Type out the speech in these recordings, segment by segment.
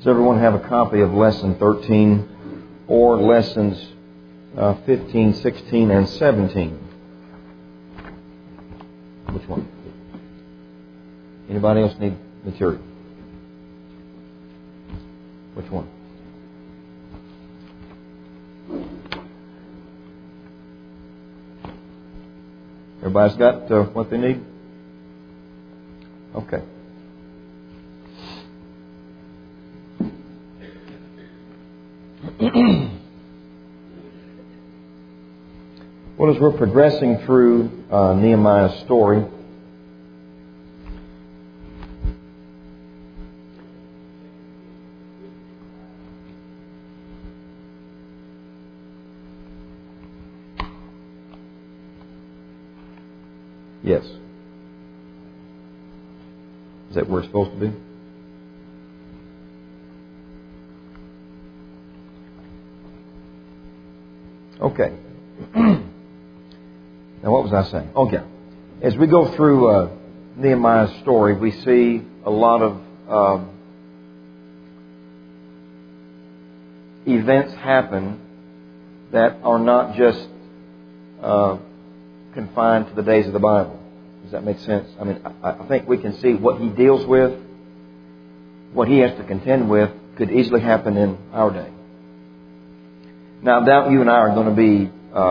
Does everyone have a copy of Lesson 13 or Lessons 15, 16, and 17? Which one? Anybody else need material? Which one? Everybody's got what they need? Okay. Well, as we're progressing through Nehemiah's story, yes. Is that where it's supposed to be? Okay. Now, what was I saying? Oh, yeah. As we go through Nehemiah's story, we see a lot of events happen that are not just confined to the days of the Bible. Does that make sense? I mean, I think we can see what he deals with, what he has to contend with, could easily happen in our day. Now, I doubt you and I are going to be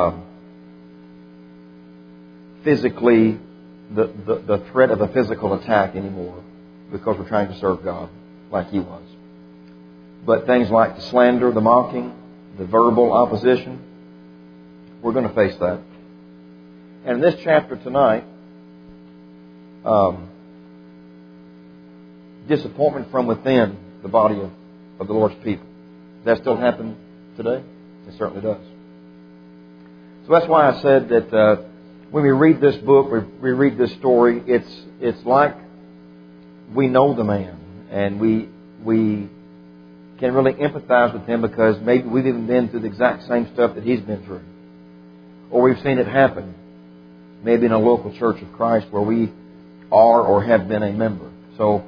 physically the threat of a physical attack anymore because we're trying to serve God like he was. But things like the slander, the mocking, the verbal opposition, we're going to face that. And in this chapter tonight, disappointment from within the body of the Lord's people. Does that still happen today? It certainly does. So that's why I said that when we read this book, we read this story, it's like we know the man, and we can really empathize with him because maybe we've even been through the exact same stuff that he's been through. Or we've seen it happen, maybe in a local church of Christ where we are or have been a member. So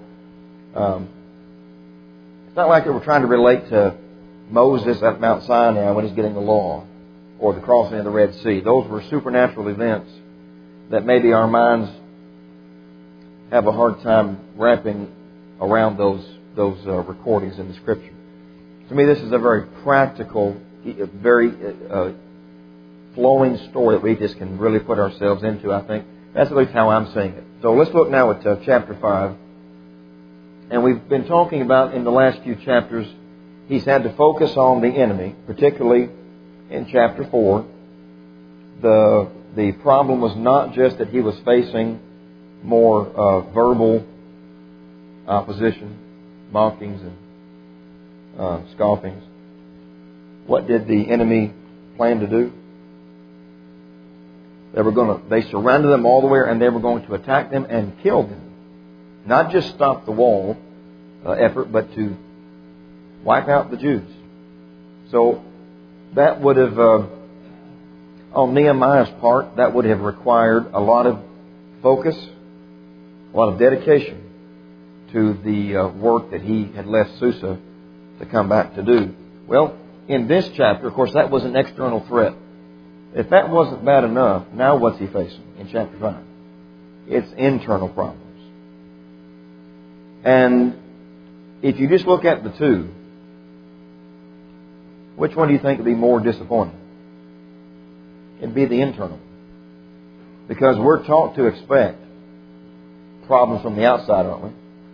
it's not like we're trying to relate to Moses at Mount Sinai when he's getting the law, or the crossing of the Red Sea. Those were supernatural events that maybe our minds have a hard time wrapping around those recordings in the Scripture. To me, this is a very practical, very flowing story that we just can really put ourselves into, I think. That's at least how I'm seeing it. So let's look now at chapter 5. And we've been talking about in the last few chapters, he's had to focus on the enemy, particularly in chapter 4. The problem was not just that he was facing more verbal opposition, mockings and scoffings. What did the enemy plan to do? They surrounded them all the way, and they were going to attack them and kill them. Not just stop the wall effort, but to wipe out the Jews. So that would have, on Nehemiah's part, that would have required a lot of focus, a lot of dedication to the work that he had left Susa to come back to do. Well, in this chapter, of course, that was an external threat. If that wasn't bad enough, now what's he facing in chapter 5? It's internal problems. And if you just look at the two, which one do you think would be more disappointing? It'd be the internal. Because we're taught to expect problems from the outside, aren't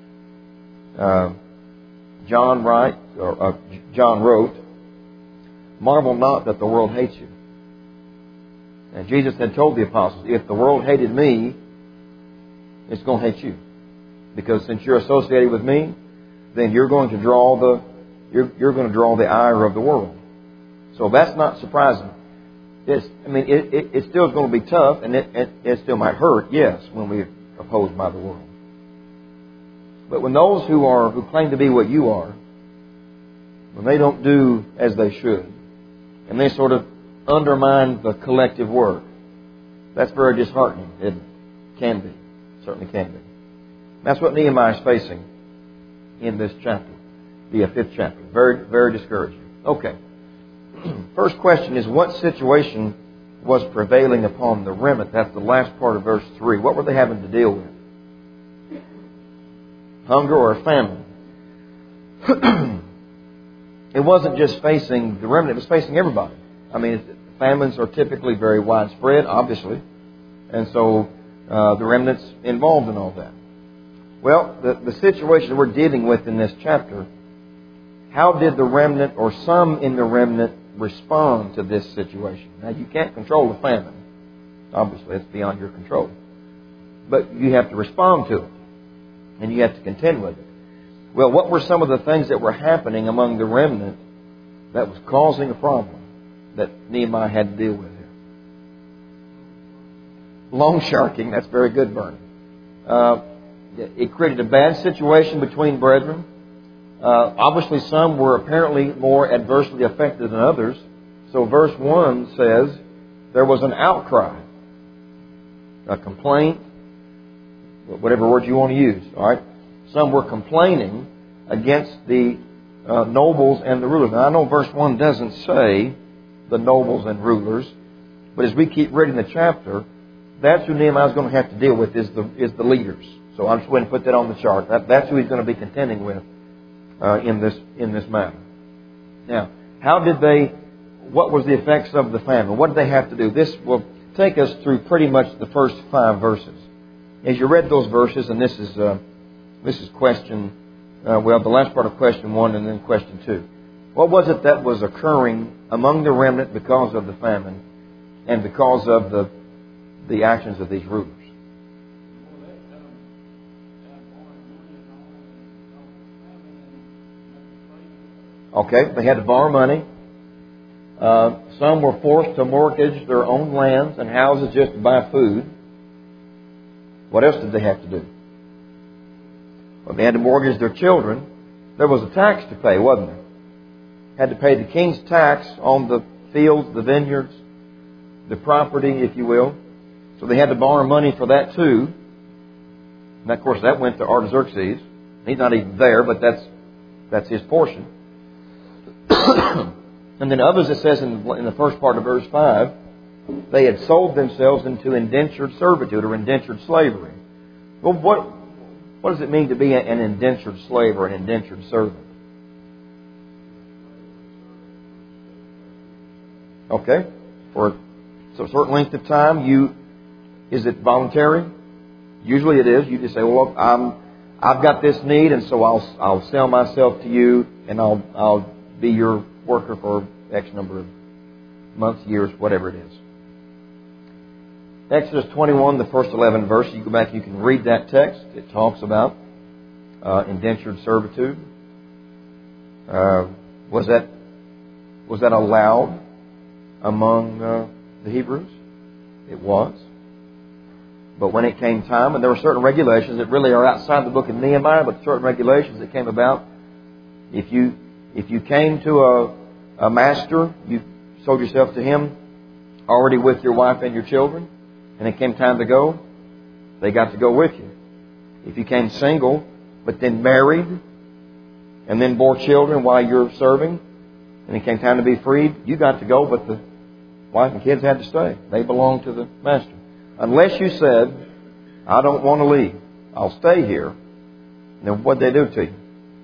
we? John wrote, "Marvel not that the world hates you." And Jesus had told the apostles, if the world hated me, it's going to hate you. Because since you're associated with me, then you're going to draw the ire of the world. So that's not surprising. It still is going to be tough, and it still might hurt, yes, when we're opposed by the world. But when those who claim to be what you are, when they don't do as they should, and they sort of undermine the collective work, that's very disheartening, isn't it? Can be. Certainly can be. That's what Nehemiah is facing in this chapter. the 5th chapter. Very, very discouraging. Okay. First question is, what situation was prevailing upon the remnant? That's the last part of verse 3. What were they having to deal with? Hunger or famine? It wasn't just facing the remnant, it was facing everybody. I mean, famines are typically very widespread, obviously. And so the remnant's involved in all that. Well, the situation we're dealing with in this chapter, how did the remnant or some in the remnant respond to this situation? Now, you can't control the famine. Obviously, it's beyond your control. But you have to respond to it. And you have to contend with it. Well, what were some of the things that were happening among the remnant that was causing a problem that Nehemiah had to deal with here? Loan sharking, that's very good, Bernie. It created a bad situation between brethren. Obviously, some were apparently more adversely affected than others. So verse 1 says there was an outcry, a complaint, whatever word you want to use. All right, some were complaining against the nobles and the rulers. Now, I know verse 1 doesn't say the nobles and rulers, but as we keep reading the chapter, that's who Nehemiah is going to have to deal with, is the leaders. So I'm just going to put that on the chart. That's who he's going to be contending with in this matter. Now, what was the effects of the famine? What did they have to do? This will take us through pretty much the first 5 verses. As you read those verses, and this is question, the last part of question 1 and then question 2. What was it that was occurring among the remnant because of the famine and because of the actions of these rulers? Okay, they had to borrow money. Some were forced to mortgage their own lands and houses just to buy food. What else did they have to do? Well, they had to mortgage their children. There was a tax to pay, wasn't there? Had to pay the king's tax on the fields, the vineyards, the property, if you will. So they had to borrow money for that too. And of course, that went to Artaxerxes. He's not even there, but that's his portion. And then others, it says in the first part of verse 5, they had sold themselves into indentured servitude or indentured slavery. Well, what does it mean to be an indentured slave or an indentured servant? Okay. For a certain length of time, is it voluntary? Usually it is. You just say, well, I've got this need, and so I'll sell myself to you, and I'll be your worker for X number of months, years, whatever it is. Exodus 21, the first 11 verses, you go back, you can read that text. It talks about indentured servitude. Was that allowed among the Hebrews? It was. But when it came time, and there were certain regulations that really are outside the book of Nehemiah, but certain regulations that came about. If you came to a master, you sold yourself to him already with your wife and your children, and it came time to go, they got to go with you. If you came single, but then married, and then bore children while you're serving, and it came time to be freed, you got to go, but the wife and kids had to stay. They belonged to the master. Unless you said, I don't want to leave, I'll stay here, then what'd they do to you?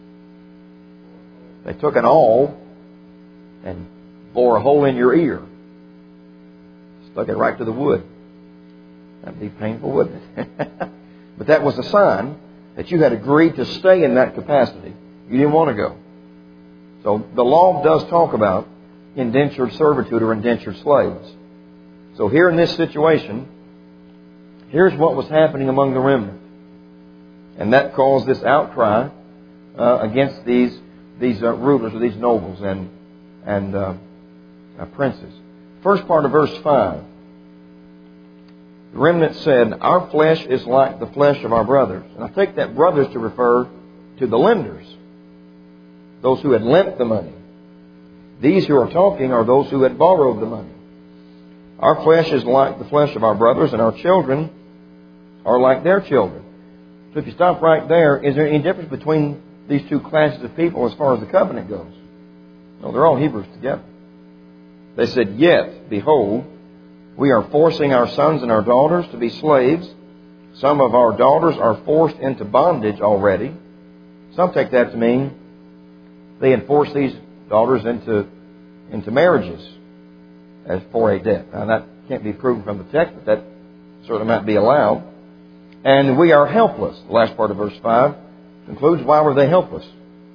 They took an awl and bore a hole in your ear. Stuck it right to the wood. That'd be painful, wouldn't it? But that was a sign that you had agreed to stay in that capacity. You didn't want to go. So the law does talk about indentured servitude or indentured slaves. So here in this situation, here's what was happening among the remnant. And that caused this outcry against these rulers or these nobles and princes. First part of verse 5. The remnant said, our flesh is like the flesh of our brothers. And I take that brothers to refer to the lenders. Those who had lent the money. These who are talking are those who had borrowed the money. Our flesh is like the flesh of our brothers, and our children are like their children. So if you stop right there, is there any difference between these two classes of people as far as the covenant goes. No, they're all Hebrews together. They said, "Yet, behold, we are forcing our sons and our daughters to be slaves. Some of our daughters are forced into bondage already." Some take that to mean they enforce these daughters into marriages as for a debt. Now, that can't be proven from the text, but that certainly might be allowed. "And we are helpless." The last part of verse 5 concludes, why were they helpless?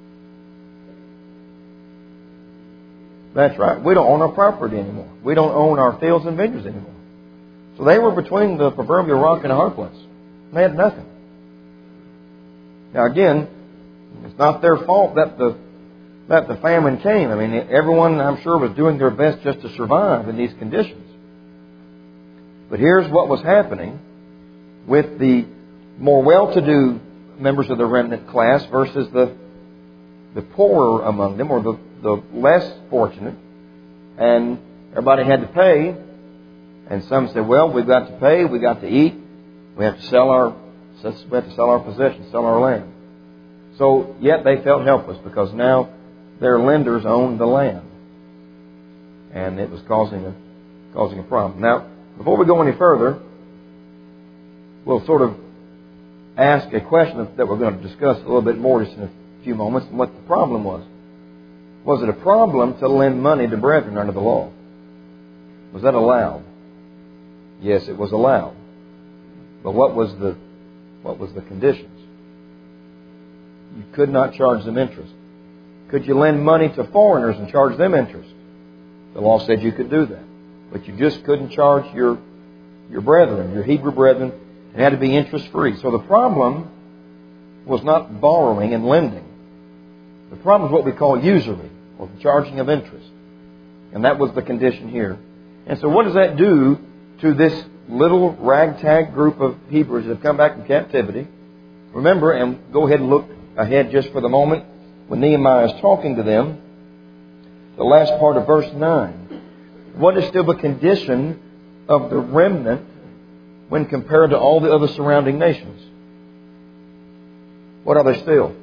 That's right. We don't own our property anymore. We don't own our fields and vineyards anymore. So they were between the proverbial rock and a hard place. They had nothing. Now again, it's not their fault that the famine came. I mean, everyone, I'm sure, was doing their best just to survive in these conditions. But here's what was happening with the more well-to-do members of the remnant class versus the poorer among them, or the less fortunate. And everybody had to pay. And some said, well, we've got to pay, we've got to eat, we have to sell our possessions, sell our land. So, yet they felt helpless because now their lenders owned the land. And it was causing a problem. Now, before we go any further, we'll sort of ask a question that we're going to discuss a little bit more just in a few moments, and what the problem was. Was it a problem to lend money to brethren under the law? Was that allowed? Yes, it was allowed. But what was the conditions? You could not charge them interest. Could you lend money to foreigners and charge them interest? The law said you could do that. But you just couldn't charge your brethren, your Hebrew brethren. It had to be interest-free. So the problem was not borrowing and lending. The problem is what we call usury, or the charging of interest. And that was the condition here. And so what does that do to this little ragtag group of Hebrews that have come back from captivity? Remember, and go ahead and look ahead just for the moment, when Nehemiah is talking to them, the last part of verse 9. What is still the condition of the remnant when compared to all the other surrounding nations? What are they still?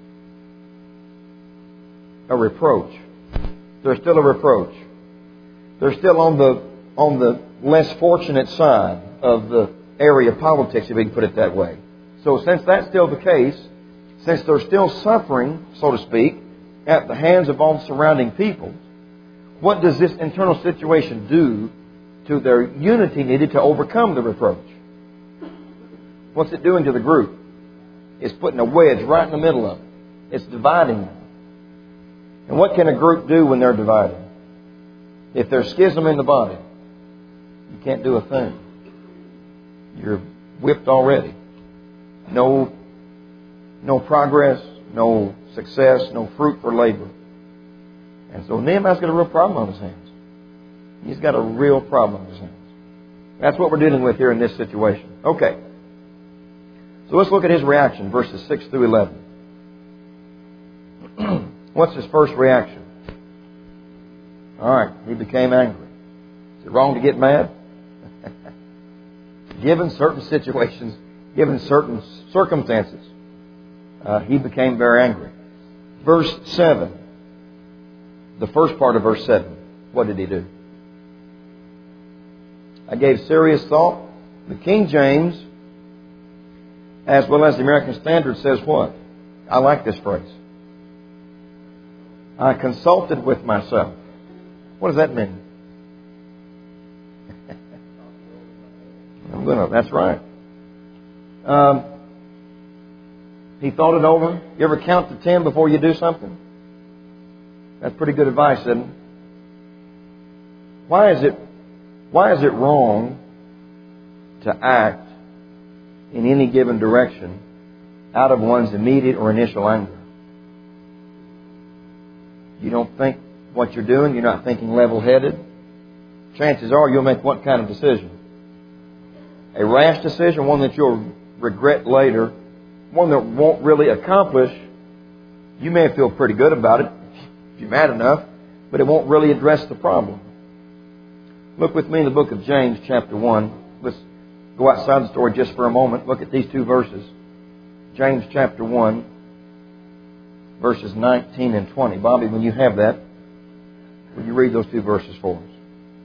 A reproach. They're still a reproach. They're still on the less fortunate side of the area of politics, if we can put it that way. So since that's still the case, since they're still suffering, so to speak, at the hands of all surrounding people, what does this internal situation do to their unity needed to overcome the reproach? What's it doing to the group? It's putting a wedge right in the middle of it. It's dividing them. And what can a group do when they're divided? If there's schism in the body, you can't do a thing. You're whipped already. No progress, no success, no fruit for labor. And so Nehemiah's got a real problem on his hands. He's got a real problem on his hands. That's what we're dealing with here in this situation. Okay. So let's look at his reaction, verses 6 through 11. What's his first reaction? All right, he became angry. Is it wrong to get mad? Given certain situations, given certain circumstances, he became very angry. Verse 7. The first part of verse 7. What did he do? I gave serious thought. The King James, as well as the American Standard, says what? I like this phrase. I consulted with myself. What does that mean? That's right. He thought it over. You ever count to 10 before you do something? That's pretty good advice, isn't it? Why is it wrong to act in any given direction out of one's immediate or initial anger? You don't think what you're doing, you're not thinking level-headed. Chances are you'll make what kind of decision? A rash decision, one that you'll regret later, one that won't really accomplish. You may feel pretty good about it if you're mad enough, but it won't really address the problem. Look with me in the book of James, chapter 1. Let's go outside the story just for a moment. Look at these two verses. James, chapter 1. verses 19 and 20. Bobby, when you have that, will you read those two verses for us?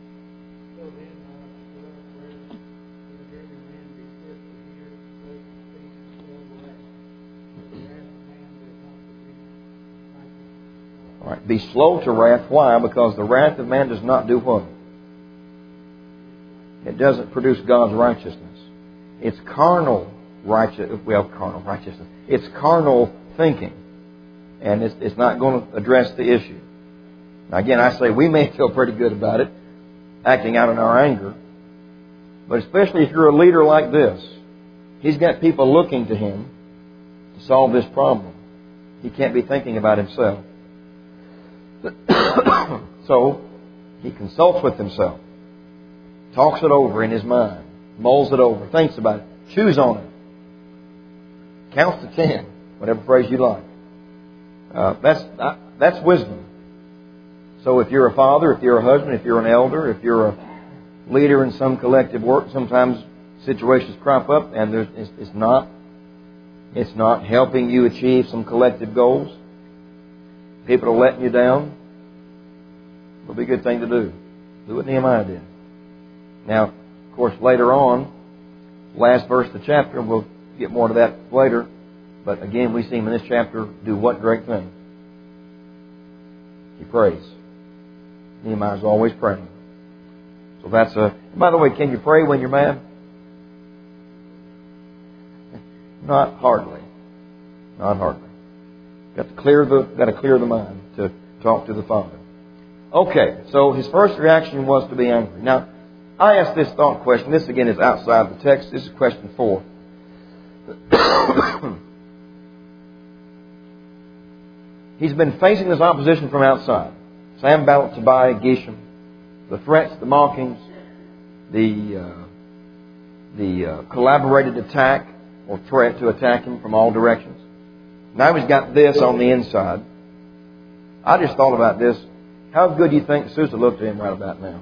All right. Be slow to wrath. Why? Because the wrath of man does not do what? It doesn't produce God's righteousness. It's carnal righteousness. Well, carnal righteousness. It's carnal thinking. And it's not going to address the issue. Now, again, I say we may feel pretty good about it, acting out in our anger. But especially if you're a leader like this, he's got people looking to him to solve this problem. He can't be thinking about himself. So, he consults with himself, talks it over in his mind, mulls it over, thinks about it, chews on it, counts to 10, whatever phrase you like. That's wisdom. So if you're a father, if you're a husband, if you're an elder, if you're a leader in some collective work, sometimes situations crop up and it's not helping you achieve some collective goals. People are letting you down. It'll be a good thing to do. Do what Nehemiah did. Now, of course, later on, last verse of the chapter, we'll get more to that later. But again, we see him in this chapter do what great thing? He prays. Nehemiah's always praying. So that's a... By the way, can you pray when you're mad? Not hardly. Not hardly. Got to clear the mind to talk to the Father. Okay, so his first reaction was to be angry. Now, I asked this thought question. This again is outside the text. This is question 4. He's been facing this opposition from outside. Sanballat, Tobiah, Geshem, the threats, the mockings, the collaborated attack or threat to attack him from all directions. Now he's got this on the inside. I just thought about this. How good do you think Susa looked at him right about now?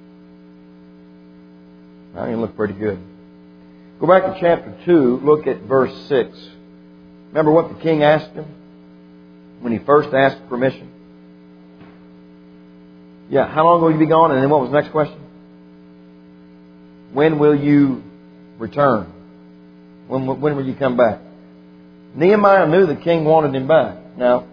I think he looked pretty good. Go back to chapter 2, look at verse 6. Remember what the king asked him when he first asked permission? Yeah, how long will you be gone? And then what was the next question? When will you return? When will you come back? Nehemiah knew the king wanted him back. Now,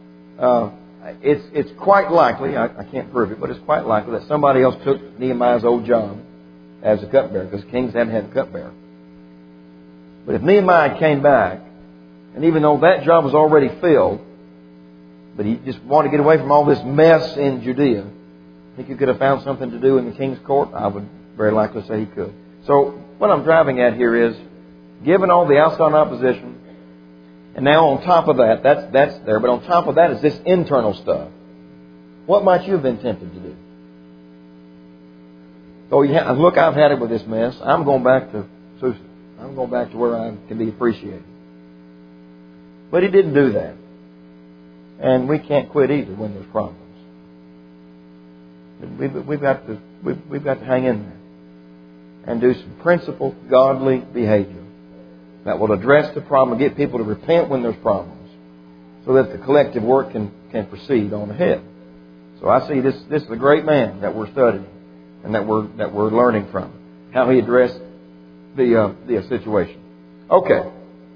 it's quite likely, I can't prove it, but it's quite likely that somebody else took Nehemiah's old job as a cupbearer, because kings hadn't had a cupbearer. But if Nehemiah came back, and even though that job was already filled, but he just wanted to get away from all this mess in Judea, I think he could have found something to do in the king's court. I would very likely say he could. So what I'm driving at here is, given all the outside opposition, and now on top of that, that's there, but on top of that is this internal stuff. What might you have been tempted to do? So look, I've had it with this mess. I'm going back to Susa. I'm going back to where I can be appreciated. But he didn't do that. And we can't quit either when there's problems. We've got to hang in there and do some principled, godly behavior that will address the problem and get people to repent when there's problems, so that the collective work can proceed on ahead. So I see this is a great man that we're studying and that we're learning from, how he addressed the situation. Okay.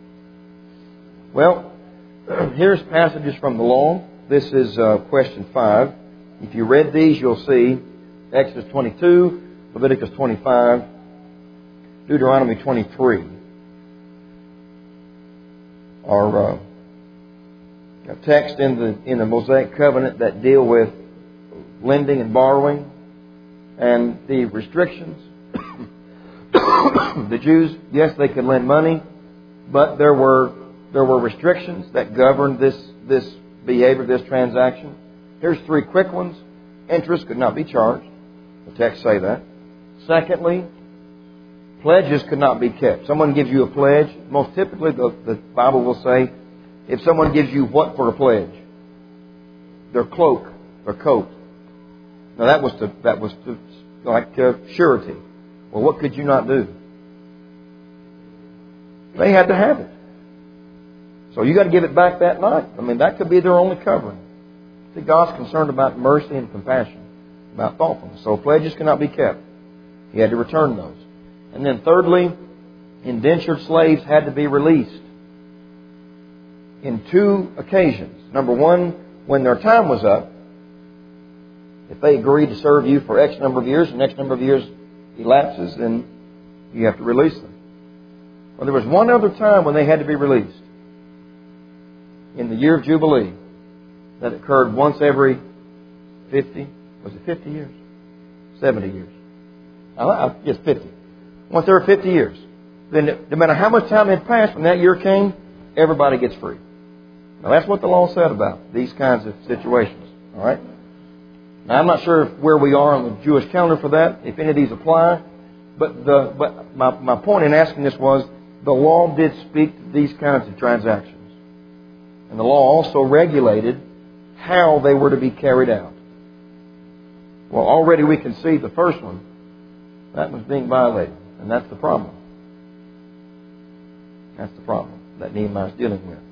Well, here's passages from the law. This is question 5. If you read these, you'll see Exodus 22, Leviticus 25, Deuteronomy 23 are a text in the Mosaic covenant that deal with lending and borrowing and the restrictions. The Jews, yes, they could lend money, but there were restrictions that governed this behavior, this transaction. Here's 3 quick ones. Interest could not be charged. The text say that. Secondly, pledges could not be kept. Someone gives you a pledge. Most typically, the Bible will say, if someone gives you what for a pledge? Their cloak, their coat. Now that was surety. Well, what could you not do? They had to have it. So you got to give it back that night. I mean, that could be their only covering. See, God's concerned about mercy and compassion, about thoughtfulness. So pledges cannot be kept. He had to return those. And then thirdly, indentured slaves had to be released in 2 occasions. Number one, when their time was up. If they agreed to serve you for X number of years, and X number of years elapses, then you have to release them. Well, there was one other time when they had to be released. In the year of Jubilee. That occurred once every 50, was it 50 years? 70 years. Yes, 50. Once every 50 years. Then no matter how much time had passed when that year came, everybody gets free. Now that's what the law said about these kinds of situations. All right? Now I'm not sure where we are on the Jewish calendar for that, if any of these apply. But my point in asking this was, the law did speak to these kinds of transactions. And the law also regulated how they were to be carried out. Well, already we can see the first one. That was being violated. And that's the problem. That's the problem that Nehemiah is dealing with.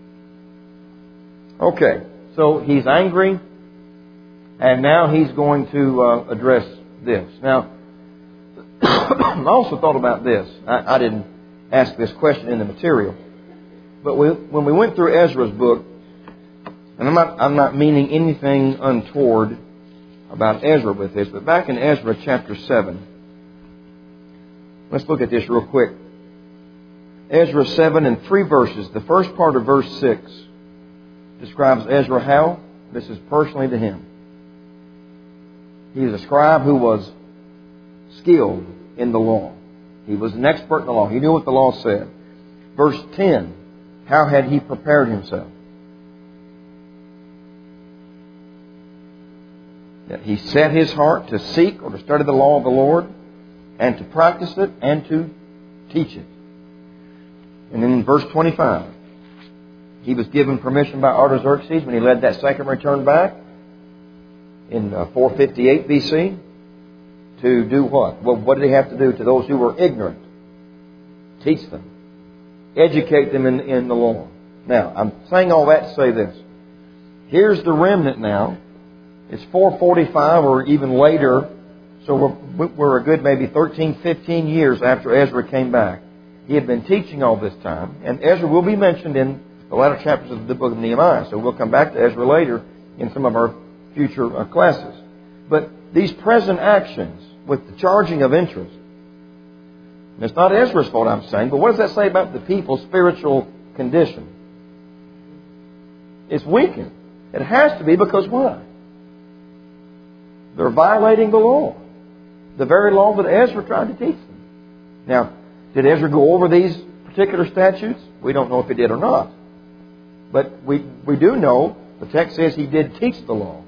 Okay, so he's angry. And now he's going to address this. Now, I also thought about this. I didn't ask this question in the material. But when we went through Ezra's book, and I'm not meaning anything untoward about Ezra with this, but back in Ezra chapter 7, let's look at this real quick. Ezra 7 in 3 verses. The first part of verse 6 describes Ezra how? This is personally to him. He is a scribe who was skilled in the law. He was an expert in the law. He knew what the law said. Verse 10, how had he prepared himself? That he set his heart to seek or to study the law of the Lord and to practice it and to teach it. And then in verse 25, he was given permission by Artaxerxes when he led that second return back in 458 BC to do what? Well, what did he have to do to those who were ignorant? Teach them. Educate them in the law. Now, I'm saying all that to say this. Here's the remnant now. It's 445 or even later. So we're a good maybe 13, 15 years after Ezra came back. He had been teaching all this time. And Ezra will be mentioned in the latter chapters of the book of Nehemiah. So we'll come back to Ezra later in some of our future classes. But these present actions with the charging of interest, and it's not Ezra's fault I'm saying, but what does that say about the people's spiritual condition? It's weakened. It has to be because why? They're violating the law. The very law that Ezra tried to teach them. Now, did Ezra go over these particular statutes? We don't know if he did or not. But we do know the text says he did teach the law.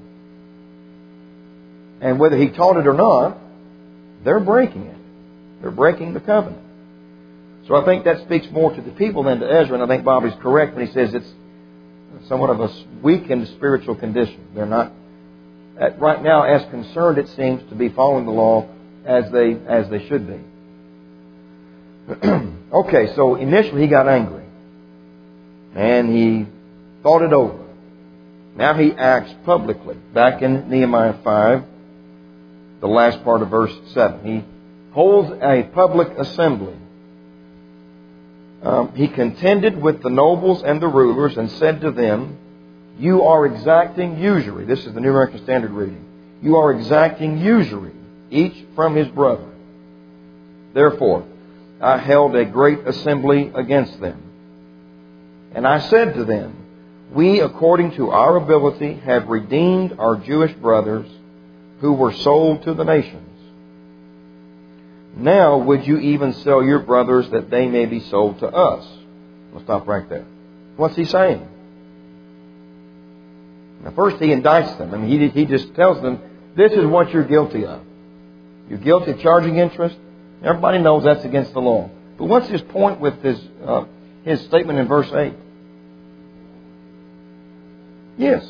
And whether he taught it or not, they're breaking it. They're breaking the covenant. So I think that speaks more to the people than to Ezra. And I think Bobby's correct when he says it's somewhat of a weakened spiritual condition. They're not, right now, as concerned, it seems, to be following the law as they should be. Okay, so initially he got angry. And he thought it over. Now he acts publicly. Back in Nehemiah 5, the last part of verse 7. He holds a public assembly. He contended with the nobles and the rulers and said to them, "You are exacting usury." This is the New American Standard reading. "You are exacting usury, each from his brother. Therefore, I held a great assembly against them. And I said to them, we, according to our ability, have redeemed our Jewish brothers who were sold to the nations. Now would you even sell your brothers that they may be sold to us?" We'll stop right there. What's he saying? Now first he indicts them. I mean, he just tells them, this is what you're guilty of. You're guilty of charging interest. Everybody knows that's against the law. But what's his point with his statement in verse 8? Yes.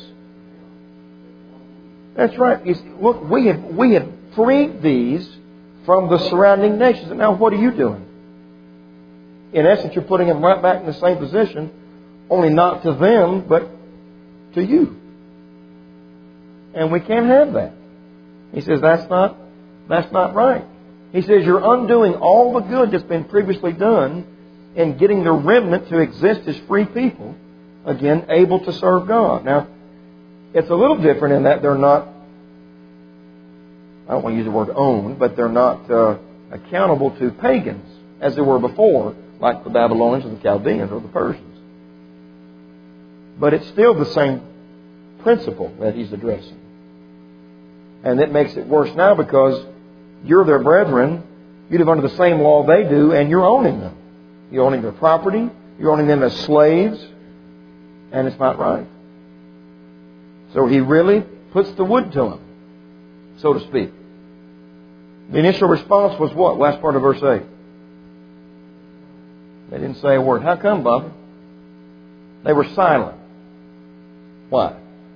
That's right. Look, we have freed these from the surrounding nations. And now what are you doing? In essence, you're putting them right back in the same position. only not to them, but to you. And we can't have that. He says that's not right. He says you're undoing all the good that's been previously done in getting the remnant to exist as free people, again, able to serve God. Now, it's a little different in that they're not, I don't want to use the word owned, but they're not accountable to pagans as they were before, like the Babylonians or the Chaldeans or the Persians. But it's still the same principle that he's addressing. And it makes it worse now because you're their brethren, you live under the same law they do, and you're owning them. You're owning their property, you're owning them as slaves, and it's not right. So he really puts the wood to them, so to speak. The initial response was what? Last part of verse 8. They didn't say a word. How come, Bob? They were silent. Why?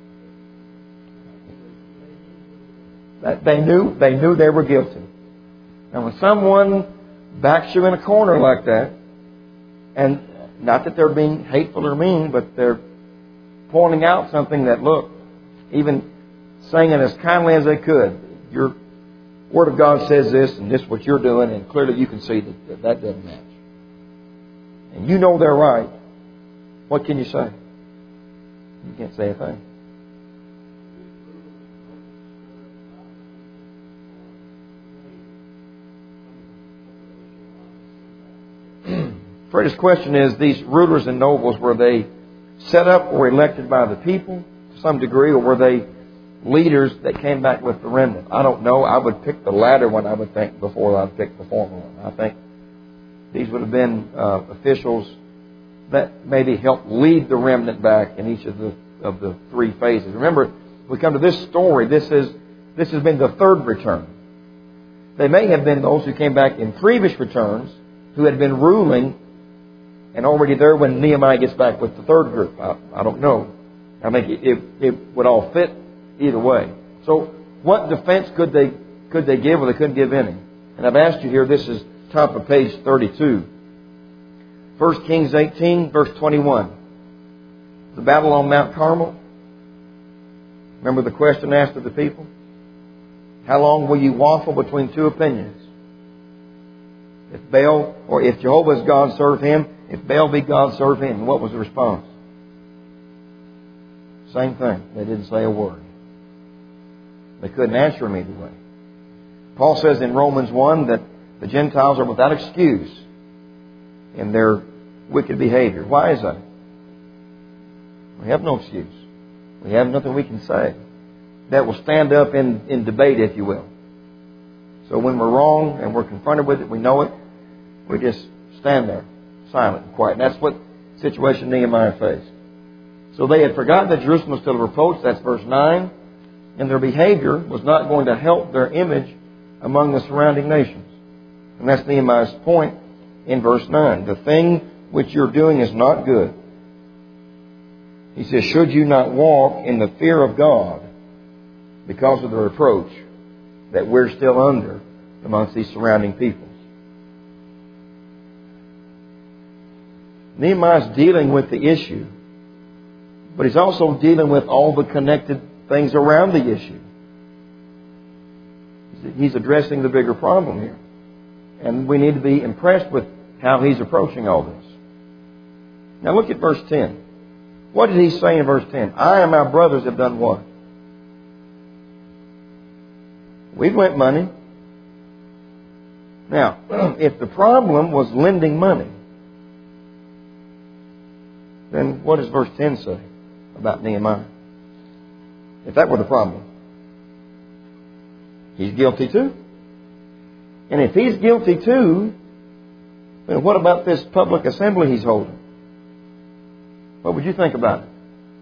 They knew they were guilty. And when someone backs you in a corner like that, and not that they're being hateful or mean, but they're pointing out something that, look, even saying it as kindly as they could, your Word of God says this, and this is what you're doing, and clearly you can see that doesn't match. And you know they're right. What can you say? You can't say a thing. Fred's question is, these rulers and nobles, were they set up or elected by the people to some degree, or were they leaders that came back with the remnant? I don't know. I would pick the latter one, I would think, before I'd pick the former one. I think these would have been officials that maybe helped lead the remnant back in each of the three phases. Remember, we come to this story, this has been the third return. They may have been those who came back in previous returns who had been ruling and already there when Nehemiah gets back with the third group. I don't know. I think it would all fit either way. So what defense could they give, or they couldn't give any? And I've asked you here, this is top of page 32. 1 Kings 18, verse 21. The battle on Mount Carmel. Remember the question asked of the people? How long will you waffle between two opinions? If Baal, or if Jehovah is God, serve Him. If Baal be God, serve Him. And what was the response? Same thing. They didn't say a word. They couldn't answer Him either way. Paul says in Romans 1 that the Gentiles are without excuse in their wicked behavior. Why is that? We have no excuse. We have nothing we can say that will stand up in debate, if you will. So when we're wrong and we're confronted with it, we know it, we just stand there, silent and quiet. And that's what situation Nehemiah faced. So they had forgotten that Jerusalem was still a reproach. That's verse 9. And their behavior was not going to help their image among the surrounding nations. And that's Nehemiah's point in verse 9. The thing which you're doing is not good. He says, should you not walk in the fear of God because of the reproach that we're still under amongst these surrounding peoples? Nehemiah's dealing with the issue, but he's also dealing with all the connected things around the issue. He's addressing the bigger problem here. And we need to be impressed with how he's approaching all this. Now look at verse 10. What did he say in verse 10? I and my brothers have done what? We've lent money. Now, if the problem was lending money, then what does verse 10 say about Nehemiah? If that were the problem, he's guilty too. And if he's guilty too, then what about this public assembly he's holding? What would you think about it?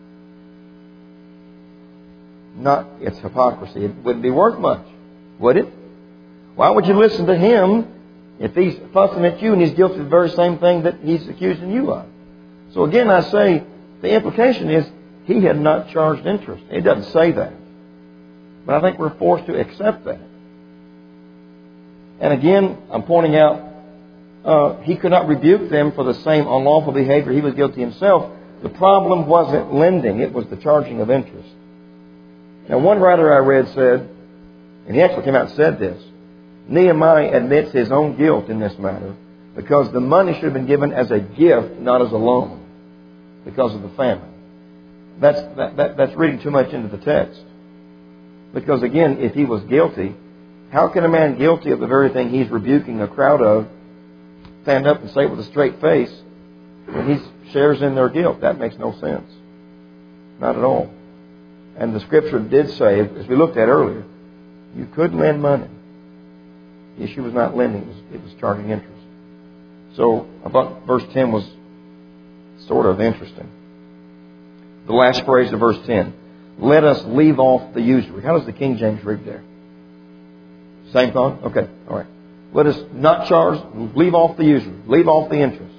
It's hypocrisy. It wouldn't be worth much, would it? Why would you listen to him if he's fussing at you and he's guilty of the very same thing that he's accusing you of? So again, I say, the implication is he had not charged interest. It doesn't say that. But I think we're forced to accept that. And again, I'm pointing out, he could not rebuke them for the same unlawful behavior he was guilty himself. The problem wasn't lending, it was the charging of interest. Now, one writer I read said, and he actually came out and said this, Nehemiah admits his own guilt in this matter because the money should have been given as a gift, not as a loan, because of the famine. That's reading too much into the text. Because again, if he was guilty, how can a man guilty of the very thing he's rebuking a crowd of stand up and say it with a straight face when he shares in their guilt? That makes no sense. Not at all. And the Scripture did say, as we looked at earlier, you could lend money. The issue was not lending, it was charging interest. So I thought verse 10 was sort of interesting. The last phrase of verse 10. Let us leave off the usury. How does the King James read there? Same thought? Okay, all right. Let us not charge, leave off the usury, leave off the interest.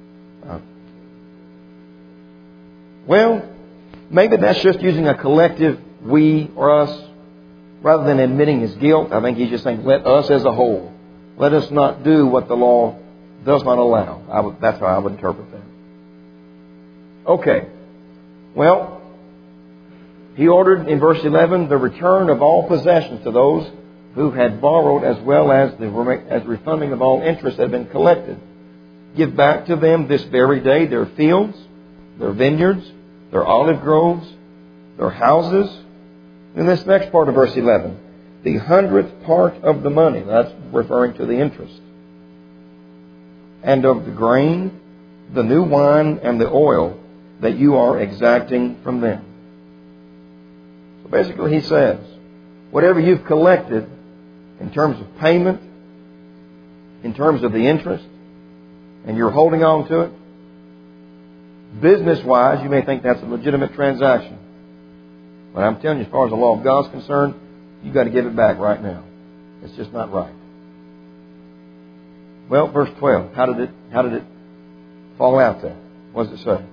Well, maybe that's just using a collective we or us rather than admitting his guilt. I think he's just saying, let us as a whole. Let us not do what the law does not allow. That's how I would interpret that. Okay. Well, he ordered in verse 11 the return of all possessions to those who had borrowed, as well as refunding of all interest that had been collected. Give back to them this very day their fields, their vineyards, their olive groves, their houses. In this next part of verse 11, the 100th part of the money, that's referring to the interest, and of the grain, the new wine, and the oil that you are exacting from them. So basically he says, whatever you've collected in terms of payment, in terms of the interest, and you're holding on to it, business-wise, you may think that's a legitimate transaction. But I'm telling you, as far as the law of God's concerned, you've got to give it back right now. It's just not right. Well, verse 12, how did it fall out there? What does it say?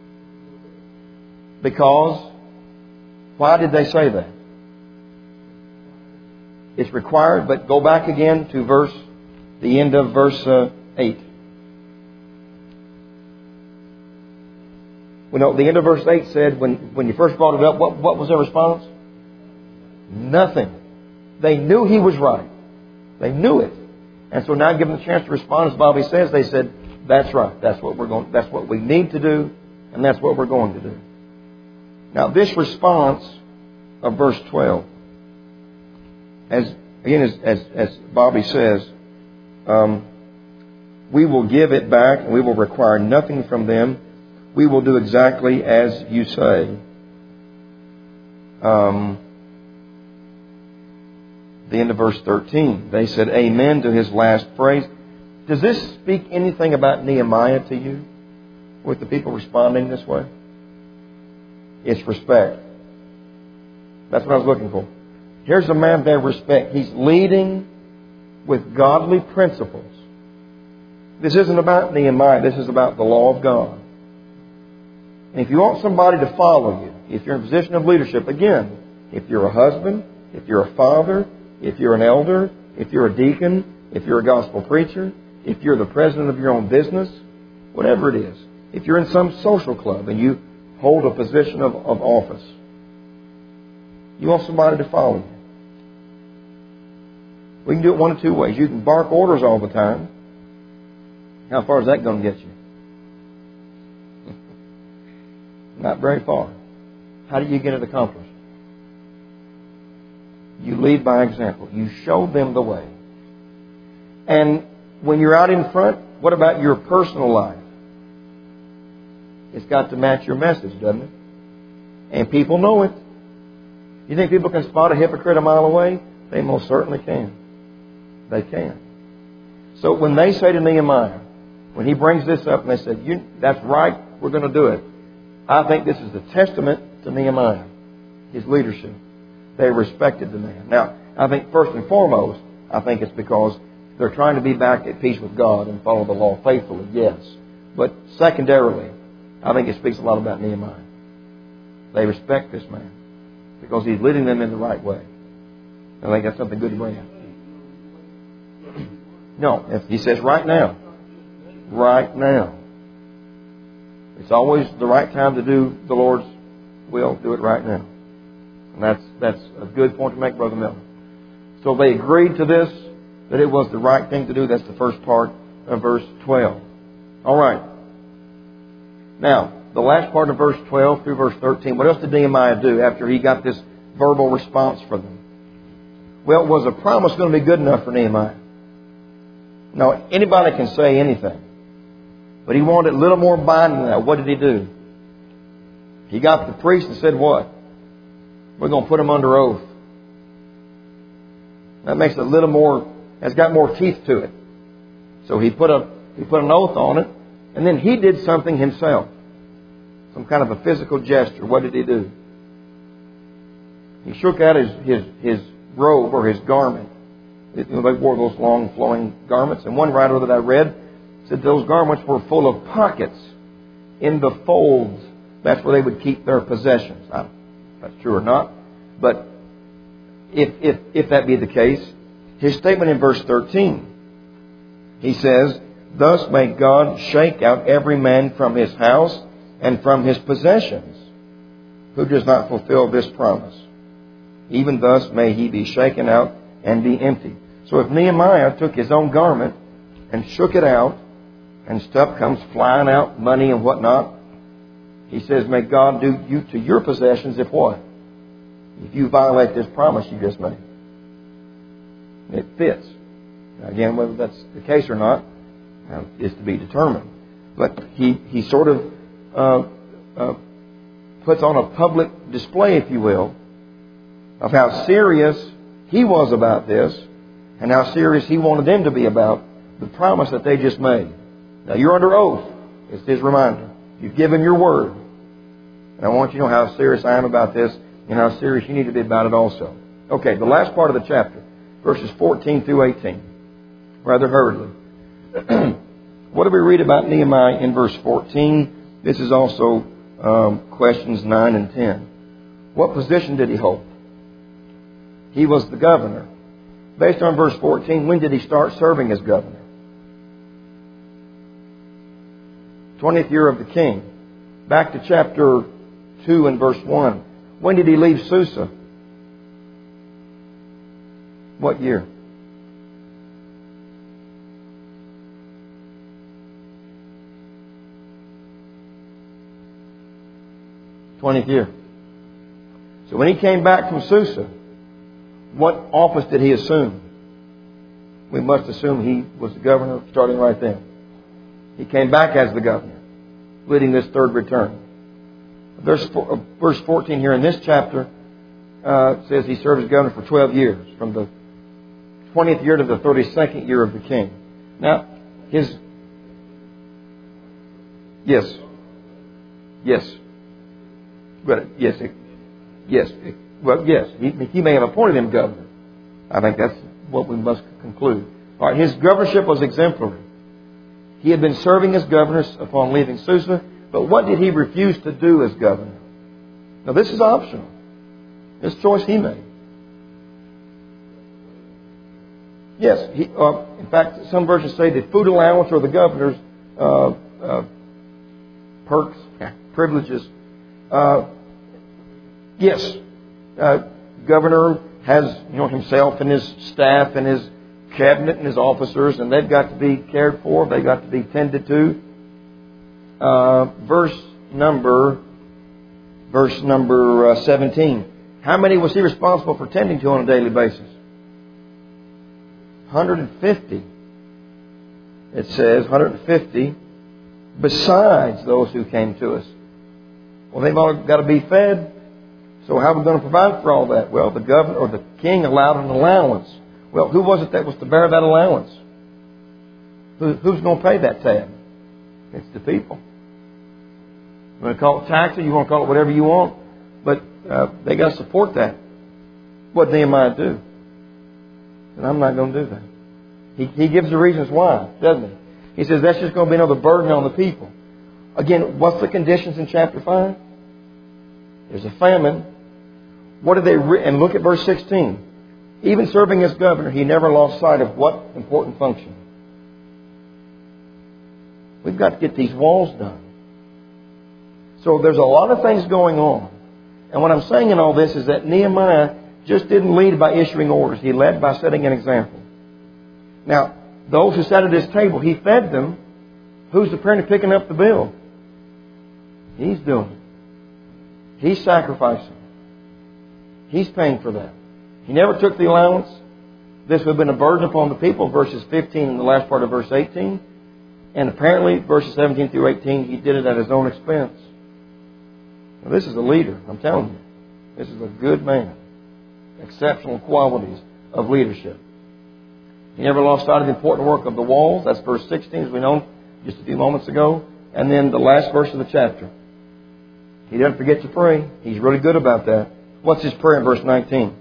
Because, why did they say that? It's required, but go back again to the end of verse 8. Well, the end of verse 8 said, when you first brought it up, what was their response? Nothing. They knew he was right. They knew it. And so now given the chance to respond, as Bobby says, they said, that's right. That's what we need to do, and that's what we're going to do. Now, this response of verse 12, as Bobby says, we will give it back, and we will require nothing from them. We will do exactly as you say. The end of verse 13. They said amen to his last phrase. Does this speak anything about Nehemiah to you? With the people responding this way? It's respect. That's what I was looking for. Here's a man they respect. He's leading with godly principles. This isn't about Nehemiah. This is about the law of God. And if you want somebody to follow you, if you're in a position of leadership, again, if you're a husband, if you're a father, if you're an elder, if you're a deacon, if you're a gospel preacher, if you're the president of your own business, whatever it is, if you're in some social club and you hold a position of office, you want somebody to follow you. We can do it one of two ways. You can bark orders all the time. How far is that going to get you? Not very far. How do you get it accomplished? You lead by example. You show them the way. And when you're out in front, what about your personal life? It's got to match your message, doesn't it? And people know it. You think people can spot a hypocrite a mile away? They most certainly can. They can. So when they say to Nehemiah, when he brings this up and they said, that's right, we're going to do it. I think this is the testament to Nehemiah, his leadership. They respected the man. Now, I think first and foremost, I think it's because they're trying to be back at peace with God and follow the law faithfully, yes. But secondarily, I think it speaks a lot about Nehemiah. They respect this man because he's leading them in the right way. I think that's something good to bring out. No, he says right now. Right now. It's always the right time to do the Lord's will. Do it right now. And that's a good point to make, Brother Miller. So they agreed to this, that it was the right thing to do. That's the first part of verse 12. All right. Now, the last part of verse 12 through verse 13, what else did Nehemiah do after he got this verbal response from them? Well, was a promise going to be good enough for Nehemiah? Now, anybody can say anything. But he wanted a little more binding than that. What did he do? He got the priest and said, what? We're going to put him under oath. That makes it a little more, has got more teeth to it. So he put an oath on it, and then he did something himself. Some kind of a physical gesture. What did he do? He shook out his robe or his garment. They wore those long flowing garments. And one writer that I read said those garments were full of pockets in the folds. That's where they would keep their possessions. I don't know if that's true or not. But if that be the case, his statement in verse 13, he says, "Thus may God shake out every man from his house and from his possessions, who does not fulfill this promise. Even thus may he be shaken out and be empty." So if Nehemiah took his own garment and shook it out, and stuff comes flying out, money and whatnot, he says, may God do you to your possessions if what? If you violate this promise you just made. It fits. Now, again, whether that's the case or not is to be determined. But he sort of puts on a public display, if you will, of how serious he was about this and how serious he wanted them to be about the promise that they just made. Now, you're under oath. It's his reminder. You've given your word. And I want you to know how serious I am about this and how serious you need to be about it also. Okay, the last part of the chapter, verses 14 through 18, rather hurriedly. What do we read about Nehemiah in verse 14? This is also questions 9 and 10. What position did he hold? He was the governor. Based on verse 14, when did he start serving as governor? 20th year of the king. Back to chapter 2 and verse 1. When did he leave Susa? What year? '20th year. So when he came back from Susa, what office did he assume? We must assume he was the governor starting right then. He came back as the governor, leading this third return. Verse 14 here in this chapter says he served as governor for 12 years, from the 20th year to the 32nd year of the king. Now, yes. But yes. He may have appointed him governor. I think that's what we must conclude. All right, his governorship was exemplary. He had been serving as governor upon leaving Susa, but what did he refuse to do as governor? Now, this is optional. This choice he made. Yes, in fact, some versions say the food allowance or the governor's perks, privileges. Yes, governor has himself and his staff and his cabinet and his officers, and they've got to be cared for. They've got to be tended to. Verse number 17. How many was he responsible for tending to on a daily basis? 150. It says 150 besides those who came to us. Well, they've all got to be fed. So how are we going to provide for all that? Well, the governor or the king allowed an allowance. Well, who was it that was to bear that allowance? Who's going to pay that tab? It's the people. You want to call it taxes, you want to call it whatever you want, but they got to support that. What did Nehemiah do? And I'm not going to do that. He gives the reasons why, doesn't he? He says that's just going to be another burden on the people. Again, what's the conditions in chapter 5? There's a famine. What did they... And look at verse 16. Even serving as governor, he never lost sight of what important function? We've got to get these walls done. So there's a lot of things going on. And what I'm saying in all this is that Nehemiah just didn't lead by issuing orders. He led by setting an example. Now, those who sat at his table, he fed them. Who's apparently picking up the bill? He's doing it. He's sacrificing. He's paying for that. He never took the allowance. This would have been a burden upon the people, verses 15 and the last part of verse 18. And apparently, verses 17 through 18, he did it at his own expense. Now, this is a leader, I'm telling you. This is a good man. Exceptional qualities of leadership. He never lost sight of the important work of the walls. That's verse 16, as we know just a few moments ago. And then the last verse of the chapter. He doesn't forget to pray. He's really good about that. What's his prayer in verse 19?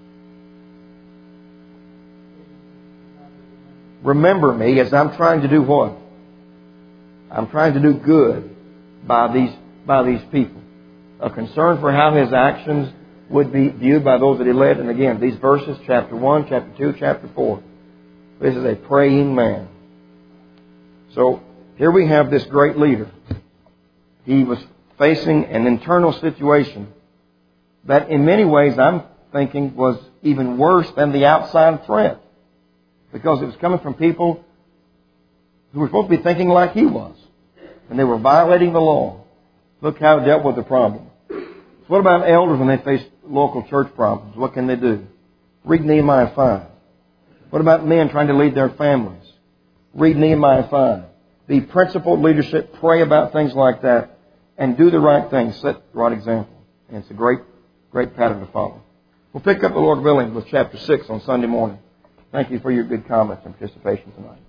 Remember me as I'm trying to do what? I'm trying to do good by these people. A concern for how his actions would be viewed by those that he led. And again, these verses, chapter 1, chapter 2, chapter 4. This is a praying man. So here we have this great leader. He was facing an internal situation that in many ways I'm thinking was even worse than the outside threat. Because it was coming from people who were supposed to be thinking like he was. And they were violating the law. Look how it dealt with the problem. So what about elders when they face local church problems? What can they do? Read Nehemiah 5. What about men trying to lead their families? Read Nehemiah 5. Be principled leadership. Pray about things like that. And do the right thing. Set the right example. And it's a great pattern to follow. We'll pick up the Lord willing with chapter 6 on Sunday morning. Thank you for your good comments and participation tonight.